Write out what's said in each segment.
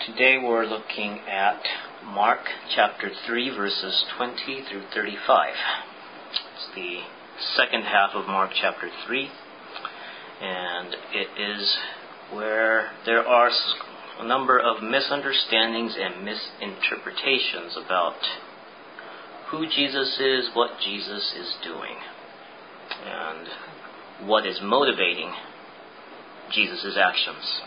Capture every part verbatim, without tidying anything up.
Today we're looking at Mark chapter three, verses twenty through thirty-five. It's the second half of Mark chapter three, and it is where there are a number of misunderstandings and misinterpretations about who Jesus is, what Jesus is doing, and what is motivating Jesus' actions.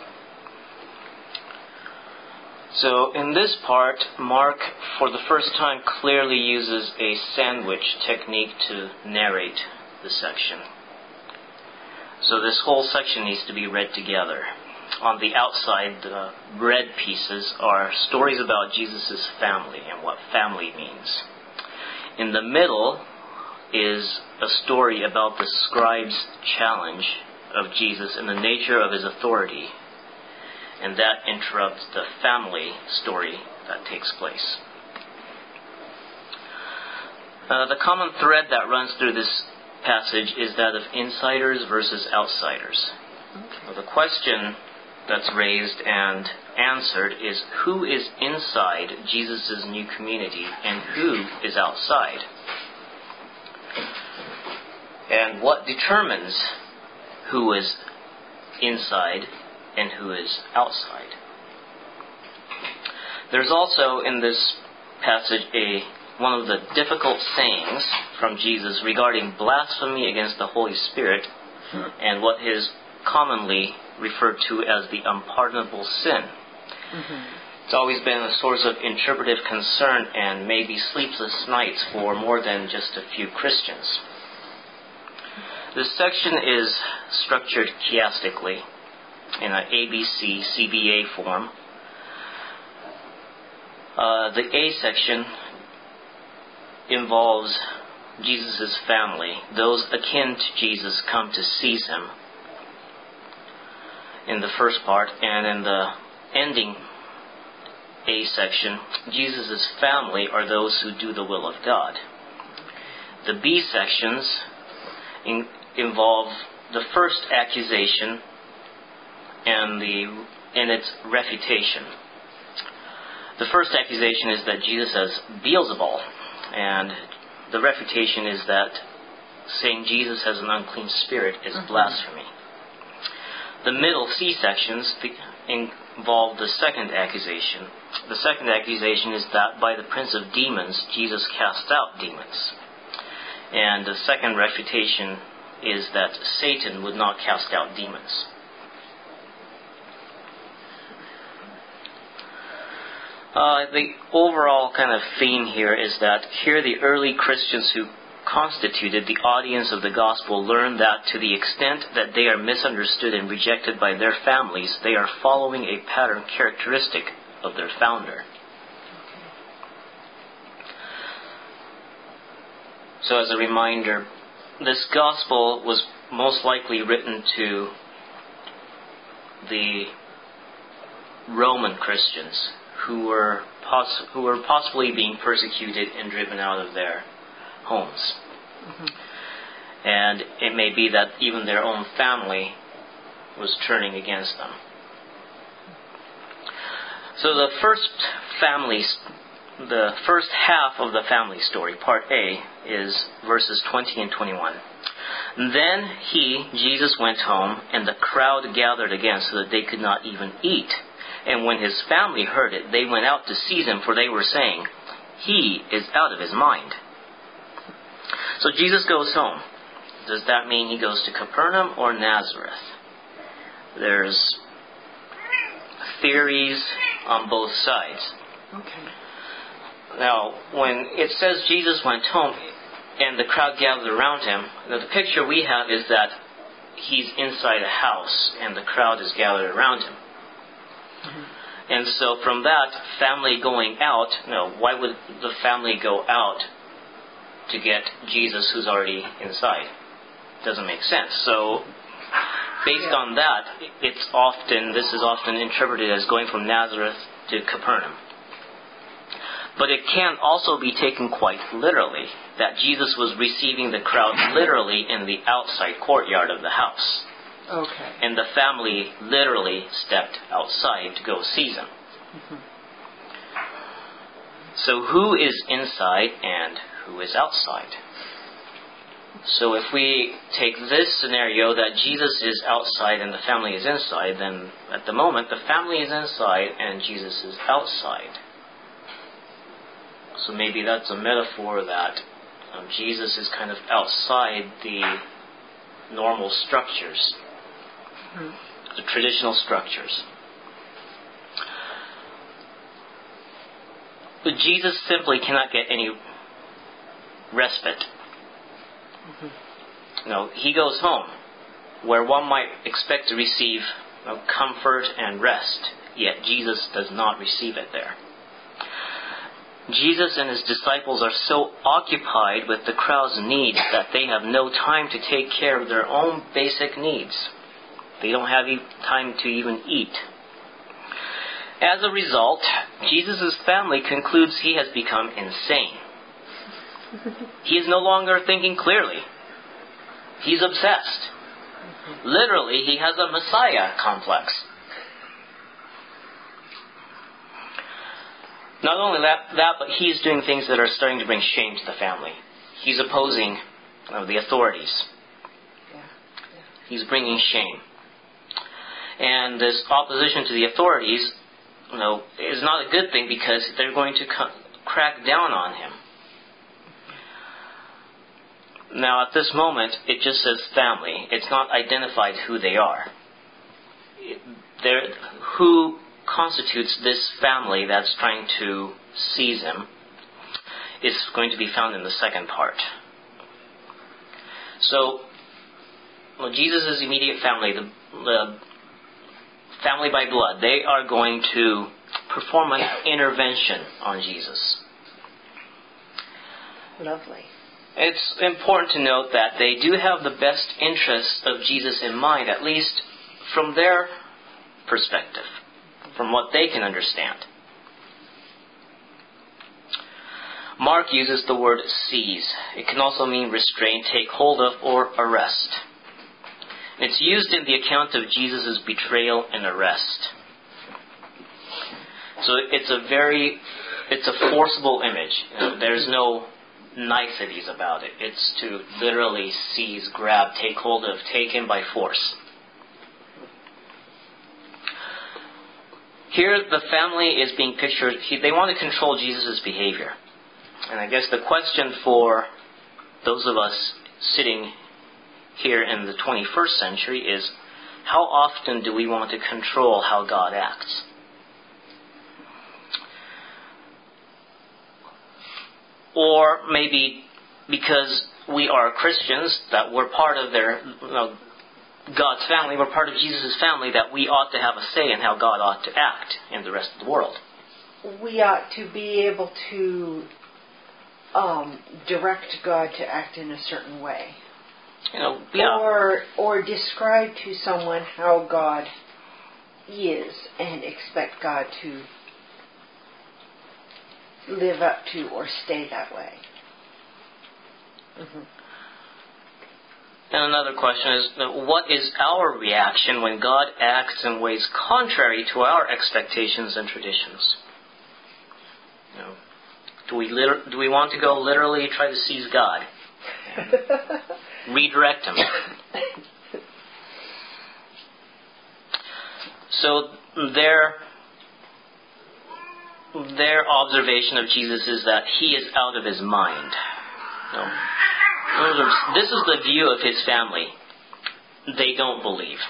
So in this part, Mark, for the first time, clearly uses a sandwich technique to narrate the section. So this whole section needs to be read together. On the outside, the red pieces are stories about Jesus' family and what family means. In the middle is a story about the scribe's challenge of Jesus and the nature of his authority. And that interrupts the family story that takes place. Uh, the common thread that runs through this passage is that of insiders versus outsiders. Okay. The question that's raised and answered is who is inside Jesus' new community and who is outside? And what determines who is inside and who is outside? There's also in this passage a one of the difficult sayings from Jesus regarding blasphemy against the Holy Spirit and what is commonly referred to as the unpardonable sin. Mm-hmm. It's always been a source of interpretive concern and maybe sleepless nights for more than just a few Christians. This section is structured chiastically in an A B C C B A form. Uh, the A section involves Jesus' family. Those akin to Jesus come to seize him in the first part, and in the ending A section, Jesus' family are those who do the will of God. The B sections in, involve the first accusation and the in its refutation. The first accusation is that Jesus has Beelzebul, and the refutation is that saying Jesus has an unclean spirit is mm-hmm. blasphemy. The middle C sections involve the second accusation. The second accusation is that by the prince of demons, Jesus cast out demons. And the second refutation is that Satan would not cast out demons. Uh, the overall kind of theme here is that here the early Christians who constituted the audience of the gospel learn that to the extent that they are misunderstood and rejected by their families, they are following a pattern characteristic of their founder. So as a reminder, this gospel was most likely written to the Roman Christians who were poss- who were possibly being persecuted and driven out of their homes. Mm-hmm. And it may be that even their own family was turning against them. So the first family, the first half of the family story, part A, is verses twenty and twenty-one. Then he, Jesus, went home, and the crowd gathered again so that they could not even eat. And when his family heard it, they went out to seize him, for they were saying, "He is out of his mind." So Jesus goes home. Does that mean he goes to Capernaum or Nazareth? There's theories on both sides. Okay. Now, when it says Jesus went home and the crowd gathered around him, now the picture we have is that he's inside a house and the crowd is gathered around him. Mm-hmm. And so from that, family going out, no, why would the family go out to get Jesus who's already inside? Doesn't make sense. So based on that, it's often, this is often interpreted as going from Nazareth to Capernaum. But it can also be taken quite literally, that Jesus was receiving the crowd literally in the outside courtyard of the house. Okay. And the family literally stepped outside to go seize him. Mm-hmm. So who is inside and who is outside? So if we take this scenario that Jesus is outside and the family is inside, then at the moment the family is inside and Jesus is outside. So maybe that's a metaphor that um, Jesus is kind of outside the normal structures, mm-hmm. the traditional structures. But Jesus simply cannot get any respite. Mm-hmm. No, he goes home, where one might expect to receive you know, comfort and rest, yet Jesus does not receive it there. Jesus and his disciples are so occupied with the crowd's needs that they have no time to take care of their own basic needs. They don't have time to even eat. As a result, Jesus' family concludes he has become insane. He is no longer thinking clearly. He's obsessed. Literally, he has a Messiah complex. Not only that, that, but he's doing things that are starting to bring shame to the family. He's opposing uh, the authorities. Yeah. Yeah. He's bringing shame. And this opposition to the authorities, you know, is not a good thing because they're going to co- crack down on him. Now, at this moment, it just says family. It's not identified who they are. They're, who constitutes this family that's trying to seize him is going to be found in the second part. So, well, Jesus' immediate family, the, the family by blood, they are going to perform an intervention on Jesus. Lovely. It's important to note that they do have the best interests of Jesus in mind, at least from their perspective, from what they can understand. Mark uses the word seize. It can also mean restrain, take hold of, or arrest. It's used in the account of Jesus' betrayal and arrest. So it's a very, it's a forcible image. You know, there's no niceties about it. It's to literally seize, grab, take hold of, take him by force. Here, the family is being pictured. They want to control Jesus' behavior. And I guess the question for those of us sitting here in the twenty-first century is, how often do we want to control how God acts? Or maybe because we are Christians, that we're part of their, you know, God's family, we're part of Jesus' family, that we ought to have a say in how God ought to act in the rest of the world. We ought to be able to um, direct God to act in a certain way. You know, yeah. Or, or describe to someone how God is and expect God to live up to or stay that way. Mm-hmm. And another question is, what is our reaction when God acts in ways contrary to our expectations and traditions? You know, do we liter- do we want to go literally try to seize God? Redirect him. So their their observation of Jesus is that he is out of his mind. No. This is the view of his family. They don't believe.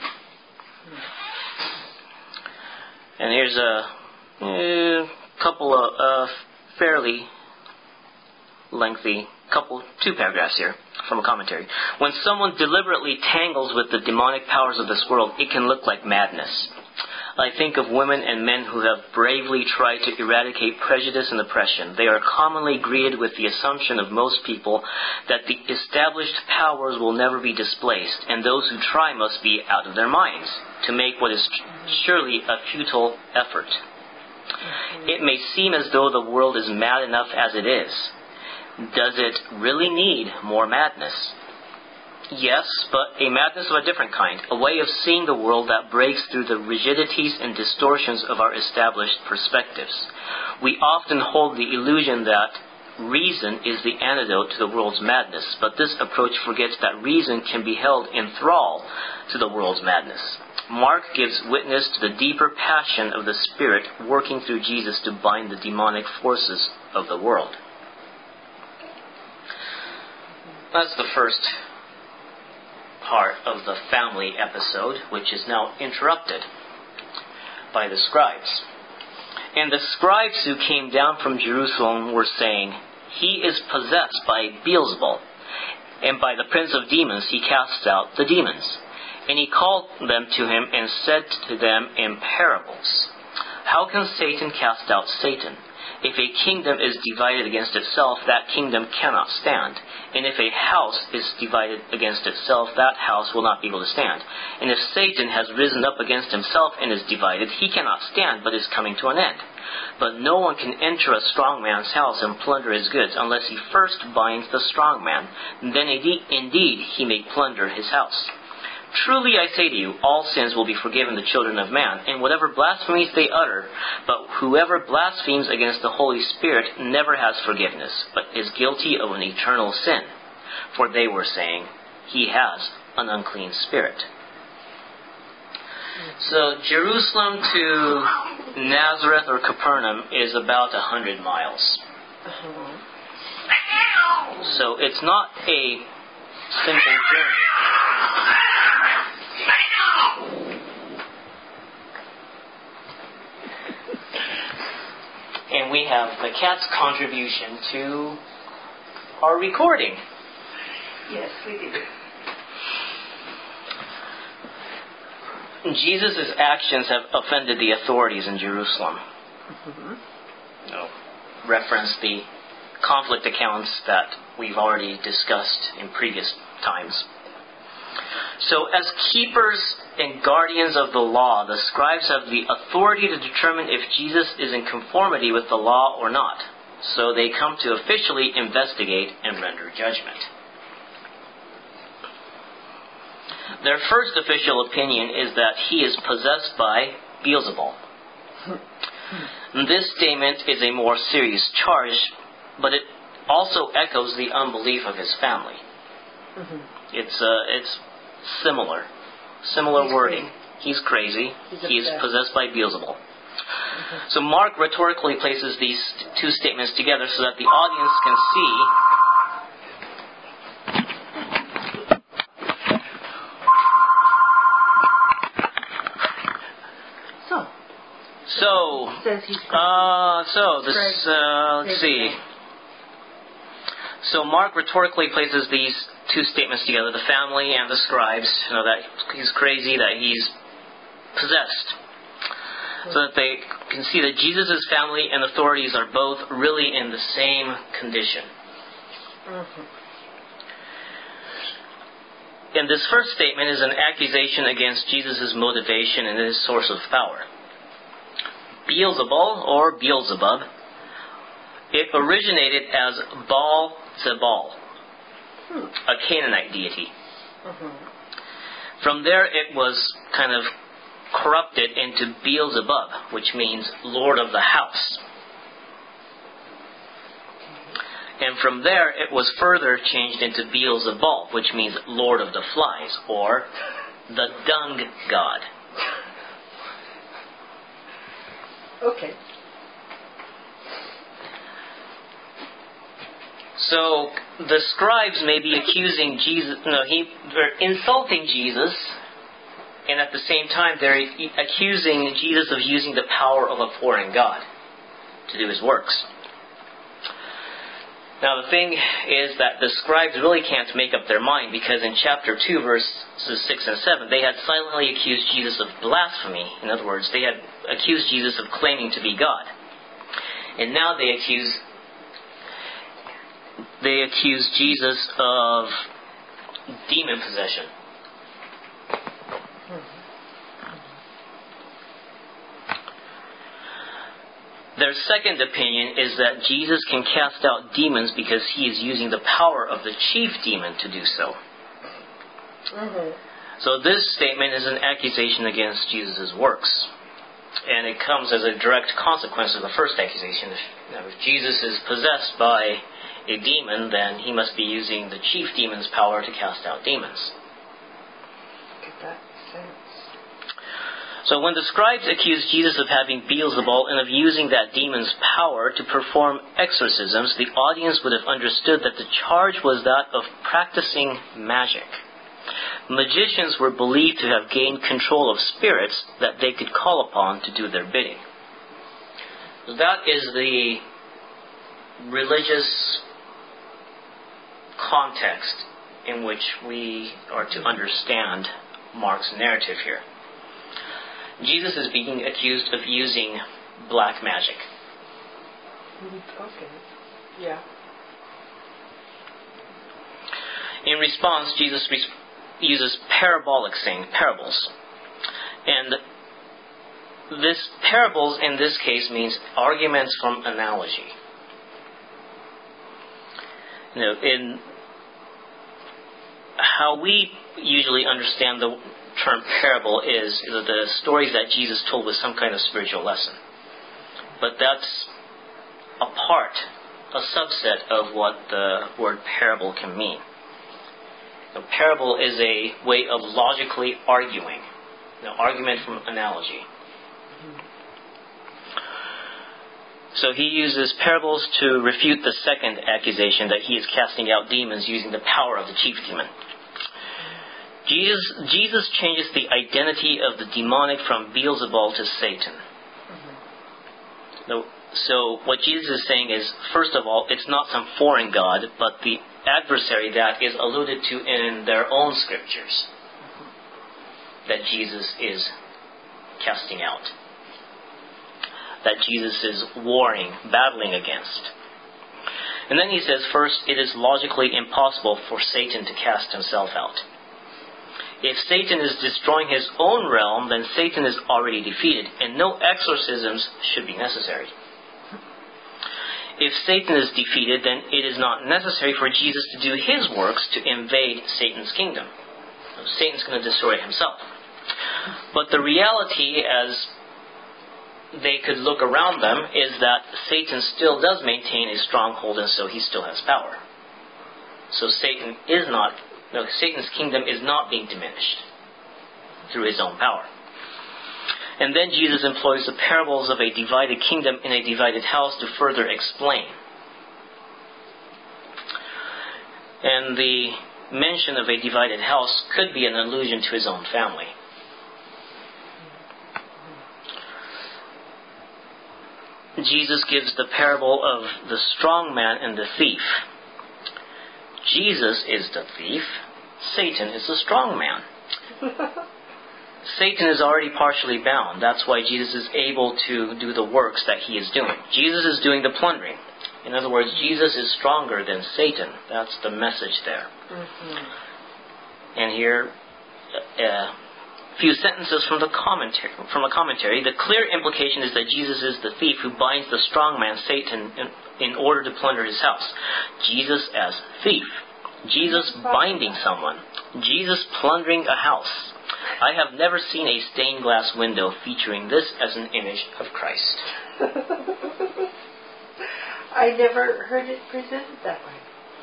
And here's a, a couple of uh, fairly lengthy, couple, two paragraphs here from a commentary. When someone deliberately tangles with the demonic powers of this world, it can look like madness. I think of women and men who have bravely tried to eradicate prejudice and oppression. They are commonly greeted with the assumption of most people that the established powers will never be displaced, and those who try must be out of their minds to make what is surely a futile effort. It may seem as though the world is mad enough as it is. Does it really need more madness? Yes, but a madness of a different kind, a way of seeing the world that breaks through the rigidities and distortions of our established perspectives. We often hold the illusion that reason is the antidote to the world's madness, but this approach forgets that reason can be held in thrall to the world's madness. Mark gives witness to the deeper passion of the Spirit working through Jesus to bind the demonic forces of the world. That's the first part of the family episode, which is now interrupted by the scribes. And the scribes who came down from Jerusalem were saying, "He is possessed by Beelzebul, and by the prince of demons he casts out the demons." And he called them to him and said to them in parables, "How can Satan cast out Satan? If a kingdom is divided against itself, that kingdom cannot stand. And if a house is divided against itself, that house will not be able to stand. And if Satan has risen up against himself and is divided, he cannot stand, but is coming to an end. But no one can enter a strong man's house and plunder his goods, unless he first binds the strong man. Then indeed he may plunder his house. Truly I say to you, all sins will be forgiven the children of man, and whatever blasphemies they utter. But whoever blasphemes against the Holy Spirit never has forgiveness, but is guilty of an eternal sin." For they were saying, "He has an unclean spirit." So Jerusalem to Nazareth or Capernaum is about a hundred miles. So it's not a simple journey. And we have the cat's contribution to our recording. Yes, we do. Jesus' actions have offended the authorities in Jerusalem. Mm-hmm. No. Reference the conflict accounts that we've already discussed in previous times. So as keepers and guardians of the law, the scribes have the authority to determine if Jesus is in conformity with the law or not. So they come to officially investigate and render judgment. Their first official opinion is that he is possessed by Beelzebul. This statement is a more serious charge, but it also echoes the unbelief of his family. Mm-hmm. It's uh, it's similar, similar He's wording. crazy. He's crazy. He's he is upset. possessed by Beelzebul. Mm-hmm. So Mark rhetorically places these two statements together so that the audience can see So. So, Says he's crazy. uh, so this, Crazy. uh, let's Crazy see. guy. So Mark rhetorically places these two statements together, the family and the scribes, you know, that he's crazy, that he's possessed, so that they can see that Jesus' family and authorities are both really in the same condition. Mm-hmm. And this first statement is an accusation against Jesus' motivation and his source of power. Beelzebul, or Beelzebub, it originated as Baal-Zebul, Hmm. a Canaanite deity. Mm-hmm. From there it was kind of corrupted into Beelzebub, which means Lord of the House. And from there it was further changed into Beelzebul, which means Lord of the Flies, or the Dung God. Okay. So the scribes may be accusing Jesus, no, he, they're insulting Jesus, and at the same time they're accusing Jesus of using the power of a foreign god to do his works. Now the thing is that the scribes really can't make up their mind, because in chapter two, verses six and seven, they had silently accused Jesus of blasphemy. In other words, they had accused Jesus of claiming to be God. And now they accuse they accuse Jesus of demon possession. Their second opinion is that Jesus can cast out demons because he is using the power of the chief demon to do so. Mm-hmm. So this statement is an accusation against Jesus' works. And it comes as a direct consequence of the first accusation. If, you know, if Jesus is possessed by a demon, then he must be using the chief demon's power to cast out demons. Get that sense. So when the scribes accused Jesus of having Beelzebul and of using that demon's power to perform exorcisms, the audience would have understood that the charge was that of practicing magic. Magicians were believed to have gained control of spirits that they could call upon to do their bidding. That is the religious context in which we are to understand Mark's narrative here. Jesus is being accused of using black magic. Okay. Yeah. In response, Jesus re- uses parabolic saying, parables. And this parables in this case means arguments from analogy. You know, in how we usually understand the term parable is you know, the stories that Jesus told with some kind of spiritual lesson. But that's a part, a subset of what the word parable can mean. A parable is a way of logically arguing. You know, argument from analogy. So he uses parables to refute the second accusation that he is casting out demons using the power of the chief demon. Jesus, Jesus changes the identity of the demonic from Beelzebul to Satan. Mm-hmm. So what Jesus is saying is, first of all, it's not some foreign god, but the adversary that is alluded to in their own scriptures that Jesus is casting out, that Jesus is warring, battling against. And then he says, first, it is logically impossible for Satan to cast himself out. If Satan is destroying his own realm, then Satan is already defeated, and no exorcisms should be necessary. If Satan is defeated, then it is not necessary for Jesus to do his works to invade Satan's kingdom. Satan's going to destroy himself. But the reality, as they could look around them, is that Satan still does maintain a stronghold, and so he still has power. So Satan is not, no, Satan's kingdom is not being diminished through his own power. And then Jesus employs the parables of a divided kingdom in a divided house to further explain. And the mention of a divided house could be an allusion to his own family. Jesus gives the parable of the strong man and the thief. Jesus is the thief. Satan is the strong man. Satan is already partially bound. That's why Jesus is able to do the works that he is doing. Jesus is doing the plundering. In other words, Jesus is stronger than Satan. That's the message there. Mm-hmm. And here, a few sentences from the commentary. From a commentary, the clear implication is that Jesus is the thief who binds the strong man, Satan, in, in order to plunder his house. Jesus as thief. Jesus binding someone. Jesus plundering a house. I have never seen a stained glass window featuring this as an image of Christ. I never heard it presented that way.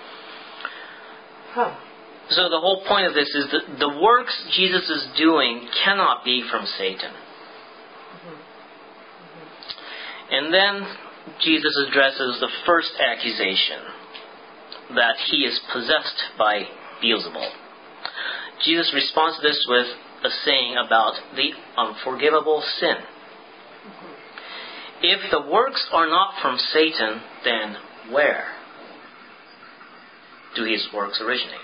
Huh. So the whole point of this is that the works Jesus is doing cannot be from Satan. Mm-hmm. Mm-hmm. And then Jesus addresses the first accusation, that he is possessed by Beelzebul. Jesus responds to this with a saying about the unforgivable sin. Mm-hmm. If the works are not from Satan, then where do his works originate?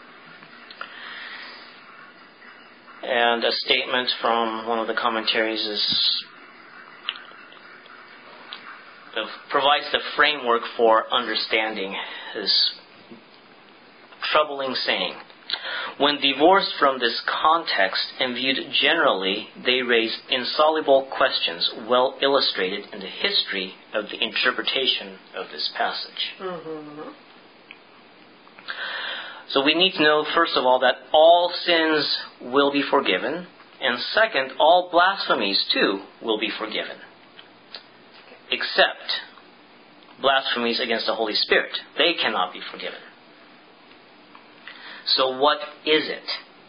And a statement from one of the commentaries is uh, provides the framework for understanding this troubling saying. When divorced from this context and viewed generally, they raise insoluble questions well illustrated in the history of the interpretation of this passage. Mm-hmm. So we need to know, first of all, that all sins will be forgiven. And second, all blasphemies, too, will be forgiven. Except blasphemies against the Holy Spirit. They cannot be forgiven. So what is it?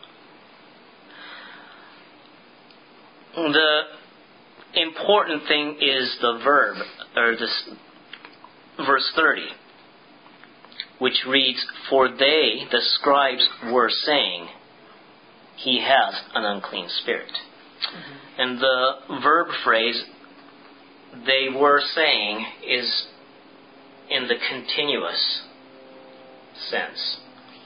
The important thing is the verb, or this verse thirty, which reads, "For they, the scribes, were saying, he has an unclean spirit." Mm-hmm. And the verb phrase, "they were saying," is in the continuous sense.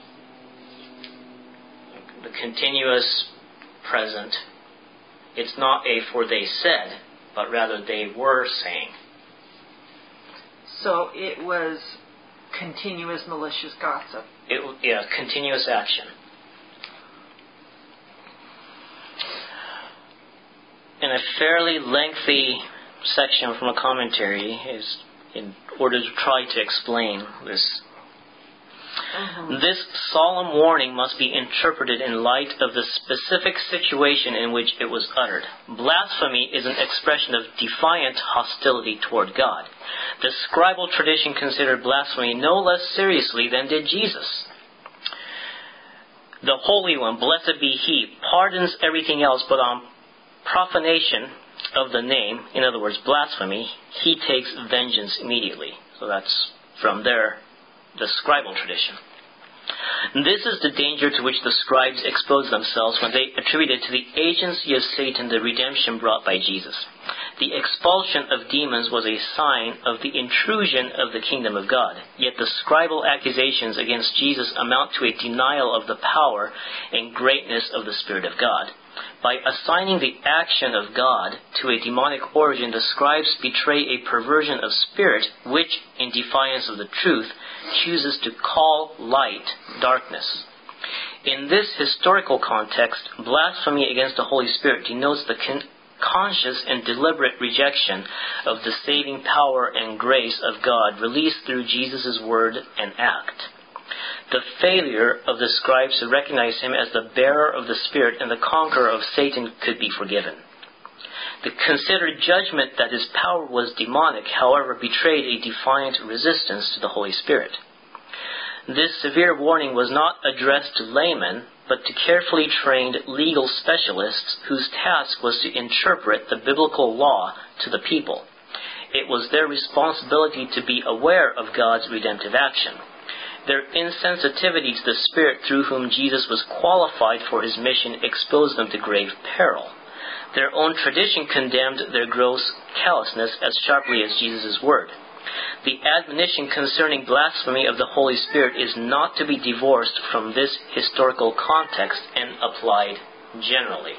The continuous present. It's not a "for they said," but rather "they were saying." So it was continuous malicious gossip. It, yeah, continuous action. In a fairly lengthy section from a commentary, is in order to try to explain this. Mm-hmm. This solemn warning must be interpreted in light of the specific situation in which it was uttered. Blasphemy is an expression of defiant hostility toward God. The scribal tradition considered blasphemy no less seriously than did Jesus. The Holy One, blessed be He, pardons everything else, but on profanation of the name, in other words, blasphemy, He takes vengeance immediately. So that's from there, the scribal tradition. This is the danger to which the scribes exposed themselves when they attributed to the agency of Satan the redemption brought by Jesus. The expulsion of demons was a sign of the intrusion of the kingdom of God. Yet the scribal accusations against Jesus amount to a denial of the power and greatness of the Spirit of God. By assigning the action of God to a demonic origin, the scribes betray a perversion of spirit which, in defiance of the truth, chooses to call light darkness. In this historical context, blasphemy against the Holy Spirit denotes the con- conscious and deliberate rejection of the saving power and grace of God released through Jesus' word and act. The failure of the scribes to recognize Him as the bearer of the Spirit and the conqueror of Satan could be forgiven. The considered judgment that His power was demonic, however, betrayed a defiant resistance to the Holy Spirit. This severe warning was not addressed to laymen, but to carefully trained legal specialists whose task was to interpret the biblical law to the people. It was their responsibility to be aware of God's redemptive action. Their insensitivity to the Spirit through whom Jesus was qualified for His mission exposed them to grave peril. Their own tradition condemned their gross callousness as sharply as Jesus' word. The admonition concerning blasphemy of the Holy Spirit is not to be divorced from this historical context and applied generally.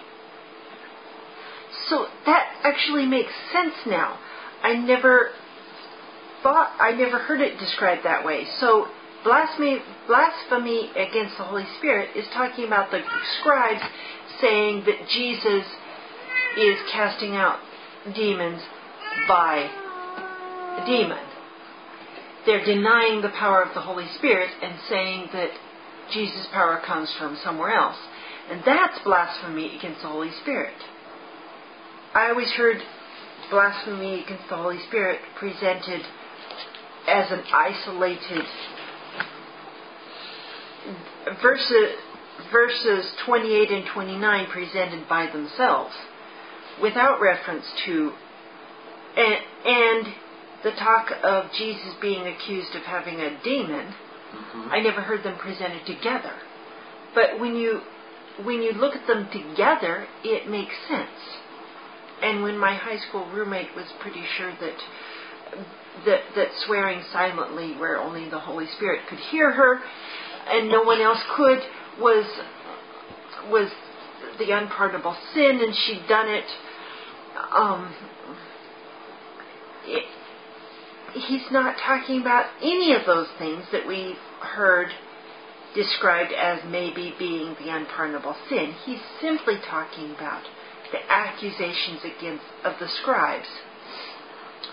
So that actually makes sense now. I never thought, I never heard it described that way. So Blasphemy, blasphemy against the Holy Spirit is talking about the scribes saying that Jesus is casting out demons by a demon. They're denying the power of the Holy Spirit and saying that Jesus' power comes from somewhere else. And that's blasphemy against the Holy Spirit. I always heard blasphemy against the Holy Spirit presented as an isolated Verses, verses twenty-eight and twenty-nine presented by themselves, without reference to, and, and the talk of Jesus being accused of having a demon. Mm-hmm. I never heard them presented together. But when you when you look at them together, it makes sense. And when my high school roommate was pretty sure that that, that swearing silently, where only the Holy Spirit could hear her, and no one else could, was was the unpardonable sin, and she'd done it. Um, it. He's not talking about any of those things that we've heard described as maybe being the unpardonable sin. He's simply talking about the accusations against of the scribes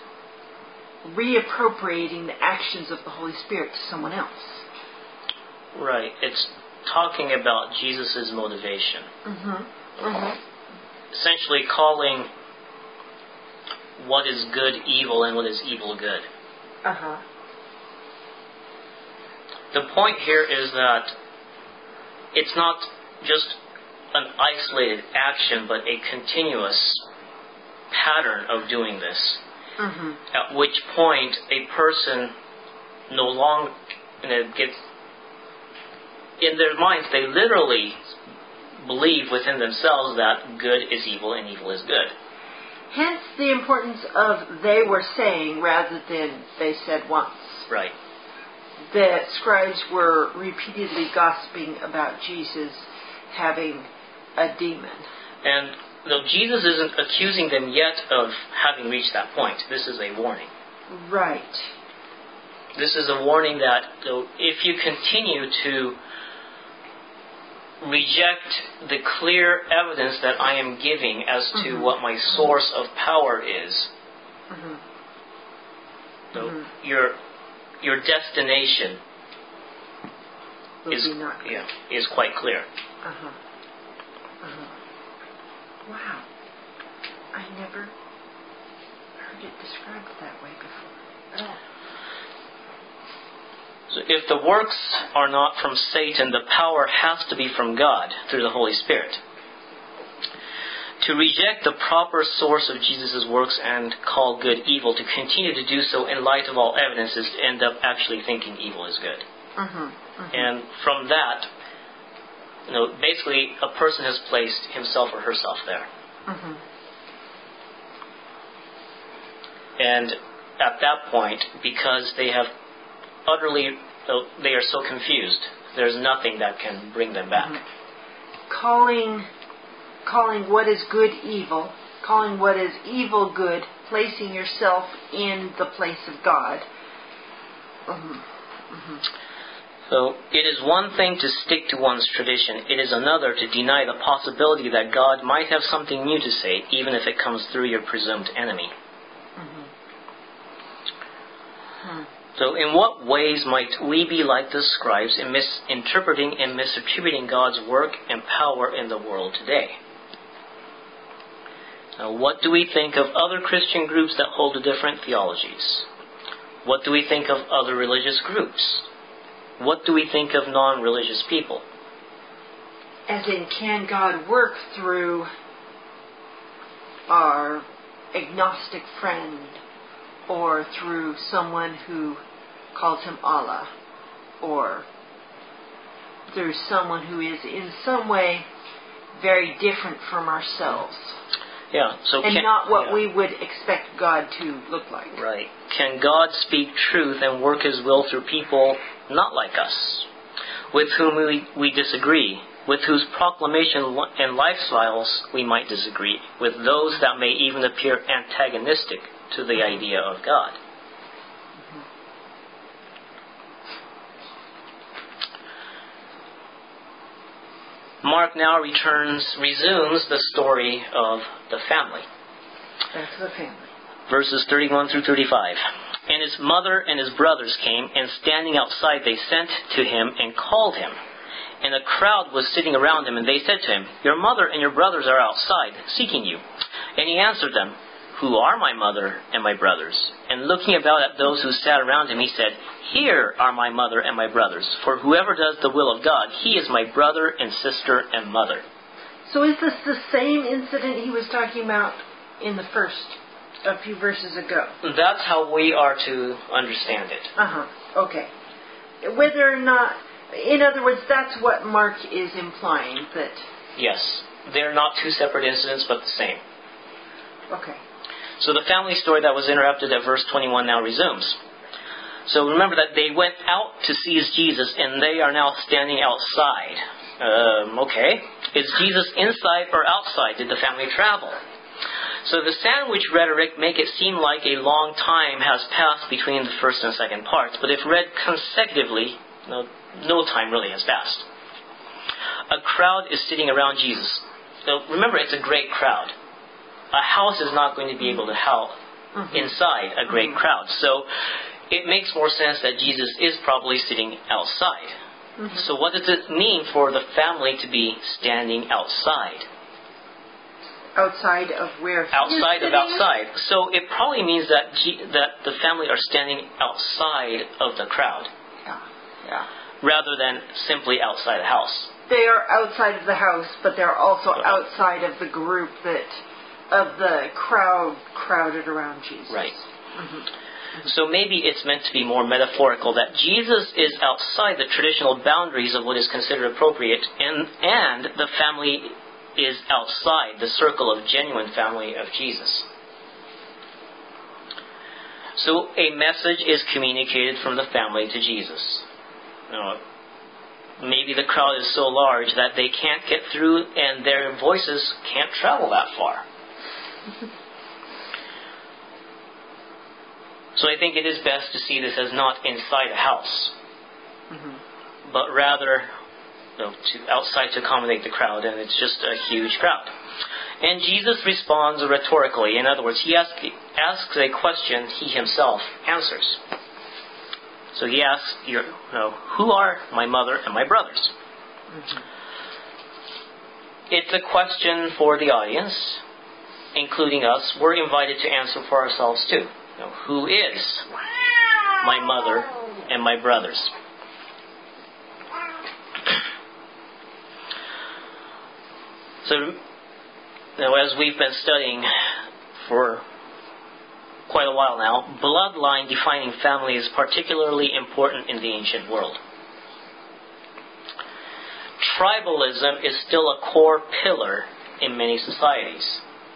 reappropriating the actions of the Holy Spirit to someone else. Right. It's talking about Jesus' motivation. Mm-hmm. Mm-hmm. Essentially calling what is good evil and what is evil good. Uh-huh. The point here is that it's not just an isolated action, but a continuous pattern of doing this. Mm-hmm. At which point a person no longer you know, gets, in their minds, they literally believe within themselves that good is evil and evil is good. Hence the importance of they were saying rather than they said once. Right. The scribes were repeatedly gossiping about Jesus having a demon. And though Jesus isn't accusing them yet of having reached that point, this is a warning. Right. This is a warning that though, if you continue to reject the clear evidence that I am giving as to mm-hmm. what my source of power is, mm-hmm. so mm-hmm. your your destination Will is yeah is quite clear. Uh-huh. Uh-huh. Wow. I never heard it described that way before at all. So if the works are not from Satan, the power has to be from God through the Holy Spirit. To reject the proper source of Jesus' works and call good evil, to continue to do so in light of all evidence, is to end up actually thinking evil is good. Mm-hmm. Mm-hmm. And from that, you know, basically a person has placed himself or herself there. Mm-hmm. And at that point, because they have utterly, they are so confused, there's nothing that can bring them back. Mm-hmm. Calling, calling what is good evil, calling what is evil good, placing yourself in the place of God. Mm-hmm. Mm-hmm. So it is one thing to stick to one's tradition. It is another to deny the possibility that God might have something new to say, even if it comes through your presumed enemy. Mm-hmm. Hmm. So in what ways might we be like the scribes in misinterpreting and misattributing God's work and power in the world today? Now, what do we think of other Christian groups that hold to different theologies? What do we think of other religious groups? What do we think of non-religious people? As in, can God work through our agnostic friend, or through someone who calls him Allah, or through someone who is in some way very different from ourselves? Yeah, so and can, not what yeah. we would expect God to look like. Right. Can God speak truth and work His will through people not like us, with whom we, we disagree, with whose proclamation and lifestyles we might disagree, with those that may even appear antagonistic to the mm-hmm. idea of God? Mark now returns, resumes the story of the family. That's the family. Verses thirty-one through thirty-five. And his mother and his brothers came, and standing outside they sent to him and called him. And a crowd was sitting around him, and they said to him, Your mother and your brothers are outside, seeking you. And he answered them, Who are my mother and my brothers? And looking about at those who sat around him, he said, Here are my mother and my brothers. For whoever does the will of God, he is my brother and sister and mother. So is this the same incident he was talking about in the first, a few verses ago? That's how we are to understand it. Uh-huh. Okay. Whether or not, in other words, that's what Mark is implying, that... Yes. They're not two separate incidents, but the same. Okay. So the family story that was interrupted at verse twenty-one now resumes. So remember that they went out to seize Jesus, and they are now standing outside. Um, okay. Is Jesus inside or outside? Did the family travel? So the sandwich rhetoric make it seem like a long time has passed between the first and second parts, but if read consecutively, no, no time really has passed. A crowd is sitting around Jesus. So remember, it's a great crowd. A house is not going to be able to house mm-hmm. inside a great mm-hmm. crowd. So it makes more sense that Jesus is probably sitting outside. Mm-hmm. So what does it mean for the family to be standing outside? Outside of where? Outside of outside. So it probably means that G, that the family are standing outside of the crowd. Yeah. Yeah. Rather than simply outside the house. They are outside of the house, but they're also Right. outside of the group that, of the crowd crowded around Jesus. Right. Mm-hmm. So maybe it's meant to be more metaphorical that Jesus is outside the traditional boundaries of what is considered appropriate, and and the family is outside the circle of genuine family of Jesus. So a message is communicated from the family to Jesus. Now, maybe the crowd is so large that they can't get through and their voices can't travel that far. So I think it is best to see this as not inside a house, Mm-hmm. but rather you know, to outside to accommodate the crowd, and it's just a huge crowd. And Jesus responds rhetorically. In other words, he asks, asks a question he himself answers. So he asks, you know, who are my mother and my brothers? Mm-hmm. It's a question for the audience, including us. We're invited to answer for ourselves too. You know, who is my mother and my brothers? So, you know, as we've been studying for quite a while now, bloodline defining family is particularly important in the ancient world. Tribalism is still a core pillar in many societies.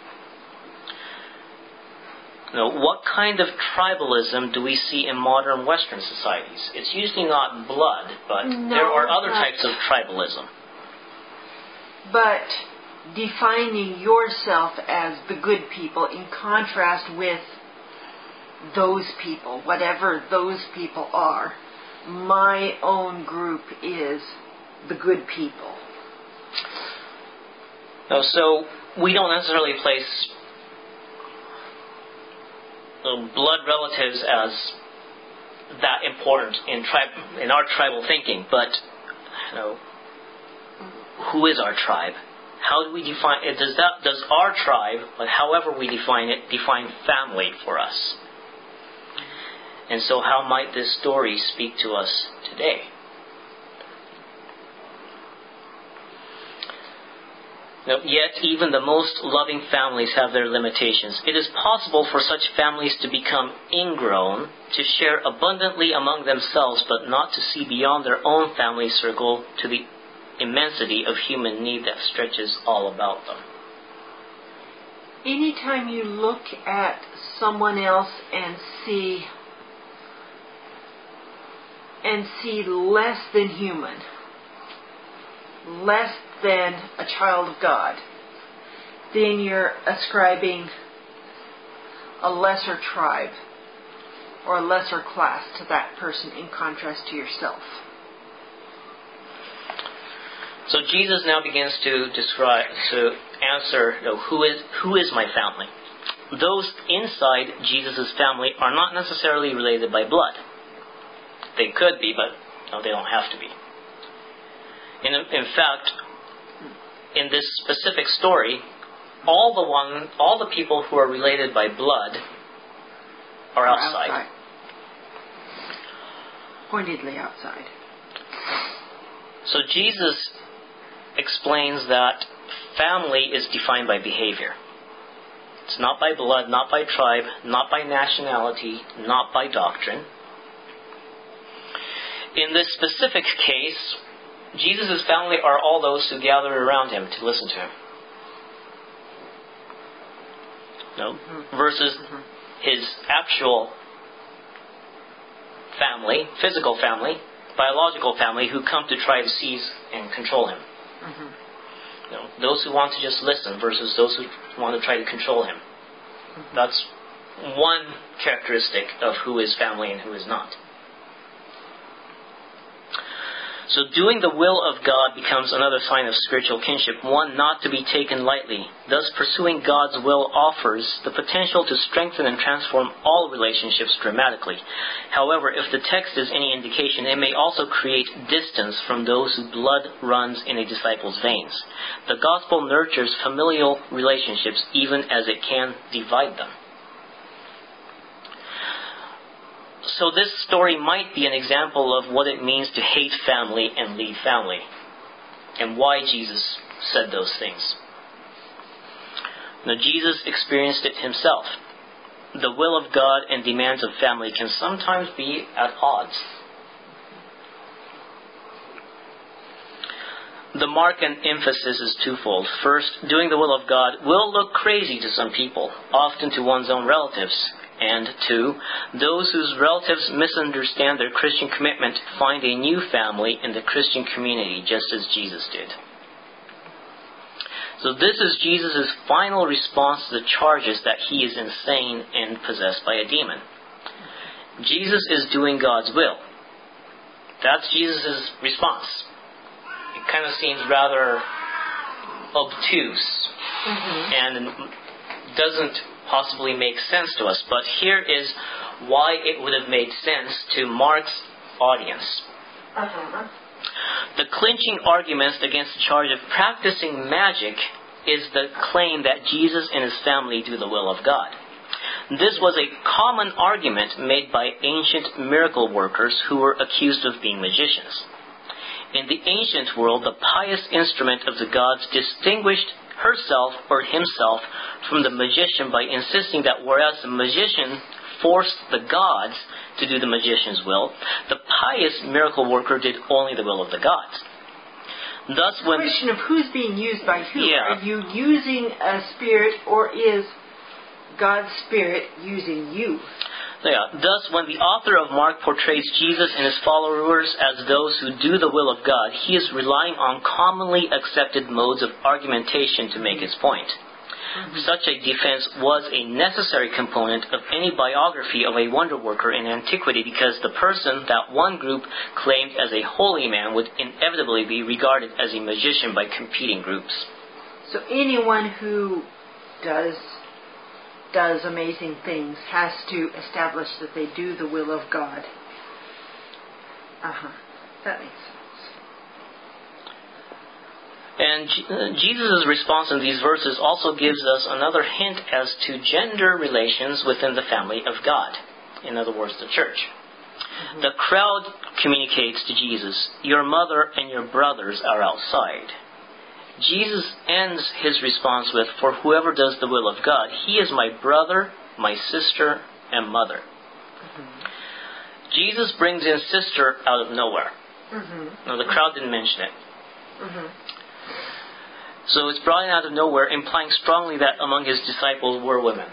Now, what kind of tribalism do we see in modern Western societies? It's usually not blood, but No, there are other but- types of tribalism. But defining yourself as the good people in contrast with those people, whatever those people are. My own group is the good people. No, so we don't necessarily place the blood relatives as that important in tribe in our tribal thinking, but you know, who is our tribe? How do we define it? Does that does our tribe, but however we define it, define family for us? And so how might this story speak to us today? Now, yet even the most loving families have their limitations. It is possible for such families to become ingrown, to share abundantly among themselves, but not to see beyond their own family circle to the immensity of human need that stretches all about them. Anytime you look at someone else and see and see less than human, less than a child of God, then you're ascribing a lesser tribe or a lesser class to that person in contrast to yourself. So Jesus now begins to describe, to answer, you know, who is who is my family? Those inside Jesus' family are not necessarily related by blood. They could be, but no, they don't have to be. In, in fact, in this specific story, all the one, all the people who are related by blood are outside. outside. Pointedly outside. So Jesus explains that family is defined by behavior. It's not by blood, not by tribe, not by nationality, not by doctrine. In this specific case, Jesus' family are all those who gather around him to listen to him. No? Mm-hmm. Versus Mm-hmm. his actual family, physical family, biological family, who come to try to seize and control him. Mm-hmm. You know, those who want to just listen versus those who want to try to control him. Mm-hmm. That's one characteristic of who is family and who is not. So doing the will of God becomes another sign of spiritual kinship, one not to be taken lightly. Thus, pursuing God's will offers the potential to strengthen and transform all relationships dramatically. However, if the text is any indication, it may also create distance from those whose blood runs in a disciple's veins. The gospel nurtures familial relationships even as it can divide them. So this story might be an example of what it means to hate family and leave family, and why Jesus said those things. Now, Jesus experienced it himself. The will of God and demands of family can sometimes be at odds. The mark and emphasis is twofold. First, doing the will of God will look crazy to some people, often to one's own relatives. And two, those whose relatives misunderstand their Christian commitment find a new family in the Christian community, just as Jesus did. So this is Jesus' final response to the charges that he is insane and possessed by a demon. Jesus is doing God's will. That's Jesus' response. It kind of seems rather obtuse mm-hmm. and doesn't possibly make sense to us, but here is why it would have made sense to Mark's audience. Uh-huh. The clinching arguments against the charge of practicing magic is the claim that Jesus and his family do the will of God. This was a common argument made by ancient miracle workers who were accused of being magicians. In the ancient world, the pious instrument of the gods distinguished herself or himself from the magician by insisting that whereas the magician forced the gods to do the magician's will, the pious miracle worker did only the will of the gods. Thus, when the question of who's being used by who. Yeah. Are you using a spirit, or is God's spirit using you? Yeah. Thus, when the author of Mark portrays Jesus and his followers as those who do the will of God, he is relying on commonly accepted modes of argumentation to make his point. Mm-hmm. Such a defense was a necessary component of any biography of a wonder worker in antiquity, because the person that one group claimed as a holy man would inevitably be regarded as a magician by competing groups. So anyone who does does amazing things has to establish that they do the will of God. Uh-huh. That makes sense. And G- Jesus' response in these verses also gives us another hint as to gender relations within the family of God. In other words, the church. Mm-hmm. The crowd communicates to Jesus, "Your mother and your brothers are outside." Jesus ends his response with, "For whoever does the will of God, he is my brother, my sister, and mother." Mm-hmm. Jesus brings in sister out of nowhere. Mm-hmm. Now, the crowd didn't mention it. Mm-hmm. So it's brought in out of nowhere, implying strongly that among his disciples were women.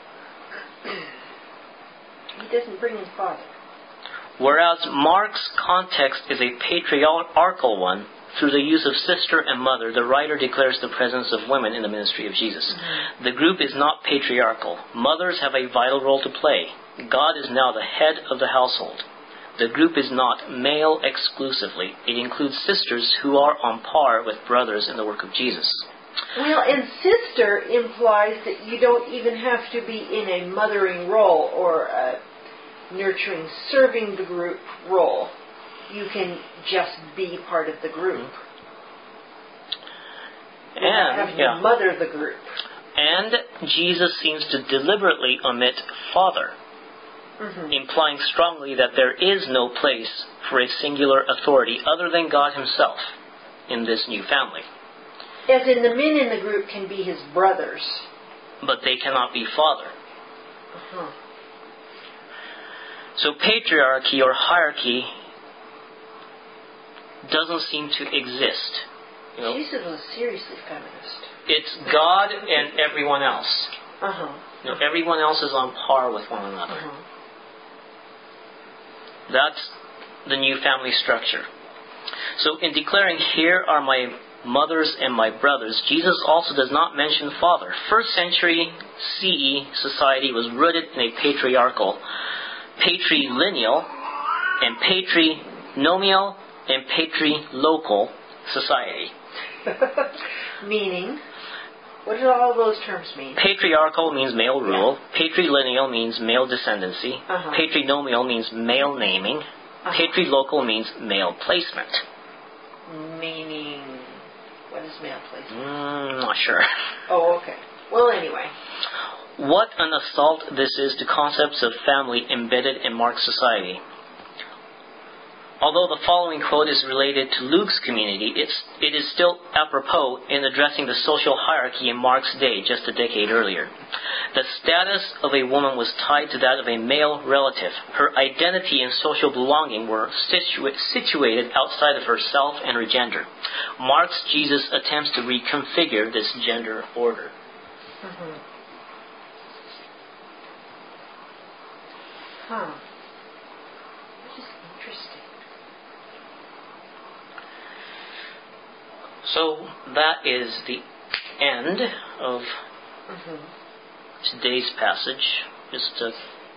He doesn't bring in father. Whereas Mark's context is a patriarchal one, through the use of sister and mother, the writer declares the presence of women in the ministry of Jesus. Mm-hmm. The group is not patriarchal. Mothers have a vital role to play. God is now the head of the household. The group is not male exclusively. It includes sisters who are on par with brothers in the work of Jesus. Well, and sister implies that you don't even have to be in a mothering role or a nurturing, serving the group role. You can just be part of the group. You and have to yeah. mother the group. And Jesus seems to deliberately omit father, mm-hmm. implying strongly that there is no place for a singular authority other than God himself in this new family. As in, the men in the group can be his brothers. But they cannot be father. Uh-huh. So patriarchy or hierarchy doesn't seem to exist. You know? Jesus was seriously feminist. It's God and everyone else. Uh-huh. You know, everyone else is on par with one another. Uh-huh. That's the new family structure. So in declaring, "Here are my mothers and my brothers," Jesus also does not mention father. First century C E society was rooted in a patriarchal, patrilineal, and patrinomial and patrilocal society. Meaning? What do all those terms mean? Patriarchal means male rule. Yeah. Patrilineal means male descendancy. Uh-huh. Patrinomial means male naming. Uh-huh. Patrilocal means male placement. Meaning, what is male placement? Mm, not sure. Oh, okay. Well, anyway. What an assault this is to concepts of family embedded in Mark's society. Although the following quote is related to Luke's community, it's, it is still apropos in addressing the social hierarchy in Mark's day just a decade earlier. The status of a woman was tied to that of a male relative. Her identity and social belonging were situa- situated outside of herself and her gender. Mark's Jesus attempts to reconfigure this gender order. Mm-hmm. Huh. That is interesting. So that is the end of mm-hmm. today's passage. Just a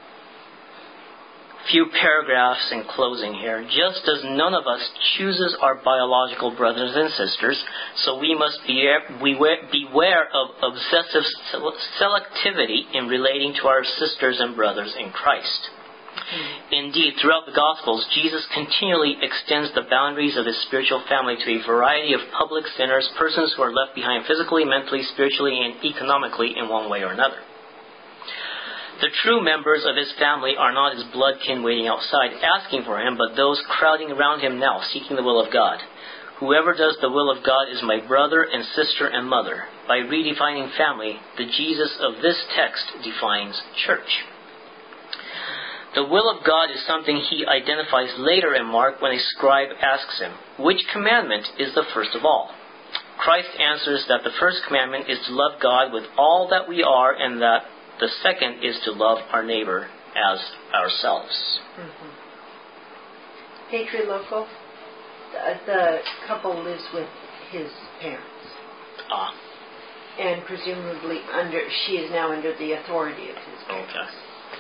few paragraphs in closing here. Just as none of us chooses our biological brothers and sisters, so we must beware of obsessive selectivity in relating to our sisters and brothers in Christ. Mm-hmm. Indeed, throughout the Gospels, Jesus continually extends the boundaries of his spiritual family to a variety of public sinners, persons who are left behind physically, mentally, spiritually, and economically in one way or another. The true members of his family are not his blood kin waiting outside, asking for him, but those crowding around him now, seeking the will of God. Whoever does the will of God is my brother and sister and mother. By redefining family, the Jesus of this text defines church. The will of God is something he identifies later in Mark when a scribe asks him, which commandment is the first of all? Christ answers that the first commandment is to love God with all that we are, and that the second is to love our neighbor as ourselves. Mm-hmm. Patrilocal, the, the couple lives with his parents. Ah. And presumably under she is now under the authority of his parents. Okay.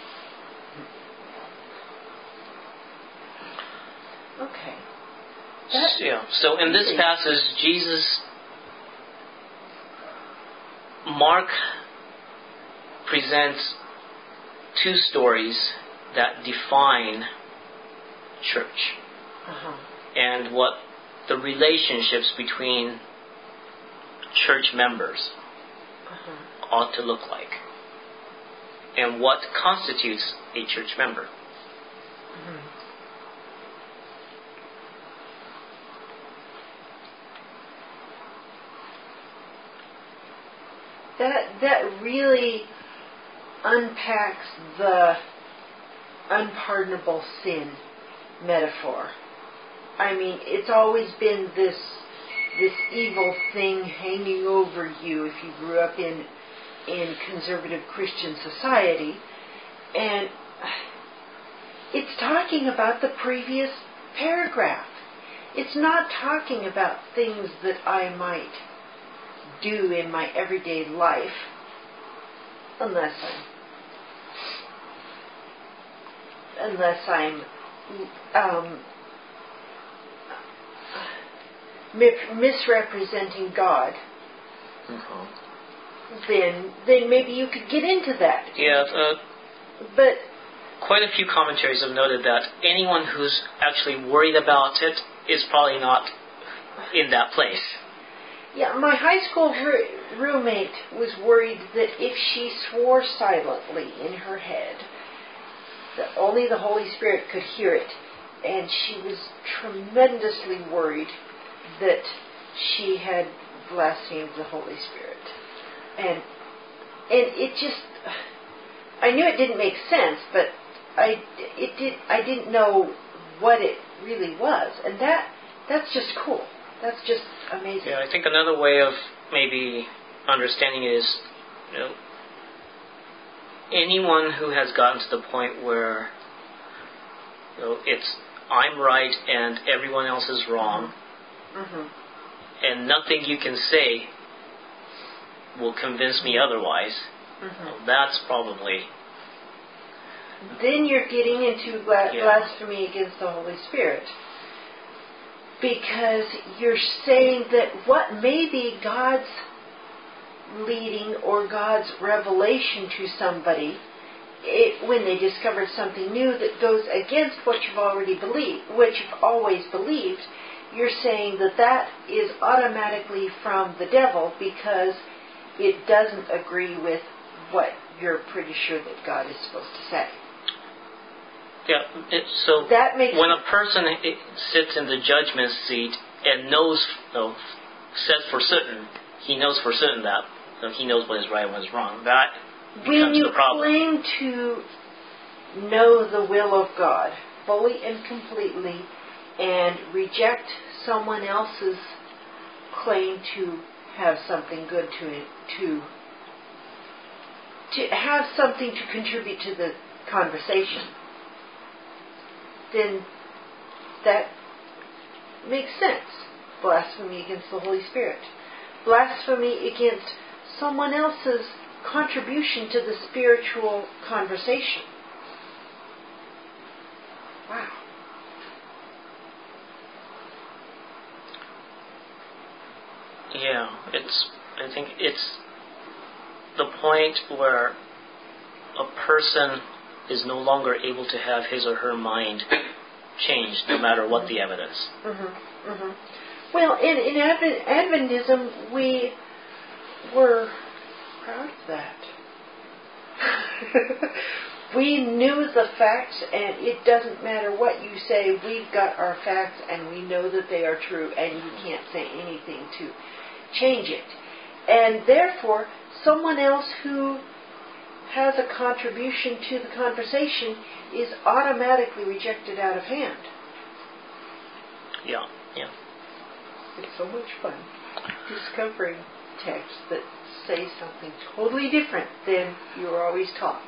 Okay. So, yeah. So in this passage, Jesus, Mark presents two stories that define church. Uh-huh. And what the relationships between church members uh-huh. ought to look like. And what constitutes a church member. Mm-hmm. That that really unpacks the unpardonable sin metaphor. I mean, it's always been this this evil thing hanging over you if you grew up in in conservative Christian society, and it's talking about the previous paragraph. It's not talking about things that I might do in my everyday life, unless I'm unless I'm um, misrepresenting God. Mm-hmm. Then, then maybe you could get into that. Yeah, uh, but quite a few commentaries have noted that anyone who's actually worried about it is probably not in that place. Yeah, my high school r- roommate was worried that if she swore silently in her head, that only the Holy Spirit could hear it. And she was tremendously worried that she had blasphemed the Holy Spirit. And and it just, I knew it didn't make sense, but I, it did, I didn't know what it really was. And that that's just cool. That's just amazing. Yeah, I think another way of maybe understanding it is, you know, anyone who has gotten to the point where, you know, it's I'm right and everyone else is wrong, mm-hmm. and nothing you can say will convince me otherwise. Mm-hmm. Well, that's probably. Then you're getting into bla- yeah. blasphemy against the Holy Spirit. Because you're saying that what may be God's leading or God's revelation to somebody, it, when they discovered something new that goes against what you've already believed, what you've always believed, you're saying that that is automatically from the devil because it doesn't agree with what you're pretty sure that God is supposed to say. Yeah, it, so that makes when a person sits in the judgment seat and knows, you know, says for certain, he knows for certain that you know, he knows what is right and what is wrong, that becomes the problem. When you claim to know the will of God fully and completely and reject someone else's claim to have something good to to to have something to contribute to the conversation, then that makes sense. Blasphemy against the Holy Spirit. Blasphemy against someone else's contribution to the spiritual conversation. Wow. Yeah, it's, I think it's the point where a person is no longer able to have his or her mind changed no matter what the evidence. Mm-hmm, mm-hmm. Well, in, in Advent, Adventism, we were proud of that. We knew the facts, and it doesn't matter what you say, we've got our facts, and we know that they are true, and you can't say anything to change it. And therefore, someone else who has a contribution to the conversation is automatically rejected out of hand. Yeah, yeah. It's so much fun discovering texts that say something totally different than you were always taught.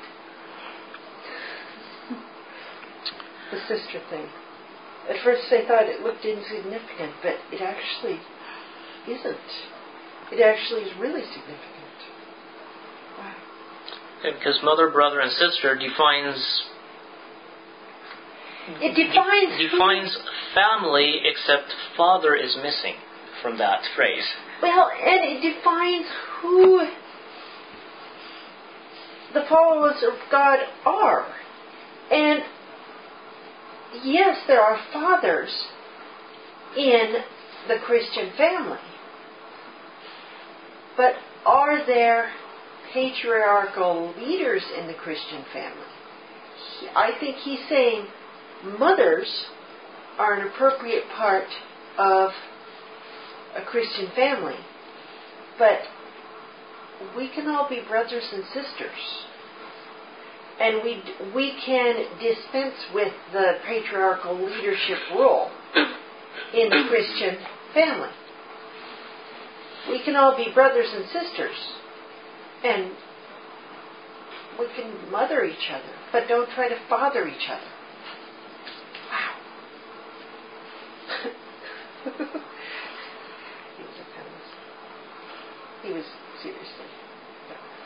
The sister thing. At first I thought it looked insignificant, but it actually isn't. It actually is really significant. Wow. Yeah, because mother, brother, and sister defines it defines de- defines family, except father is missing from that phrase. Well, and it defines who the followers of God are. And yes, there are fathers in the Christian family. But are there patriarchal leaders in the Christian family? I think he's saying mothers are an appropriate part of a Christian family. But we can all be brothers and sisters. And we we can dispense with the patriarchal leadership role in the Christian family. We can all be brothers and sisters, and we can mother each other, but don't try to father each other. Wow. He was a feminist. He was seriously.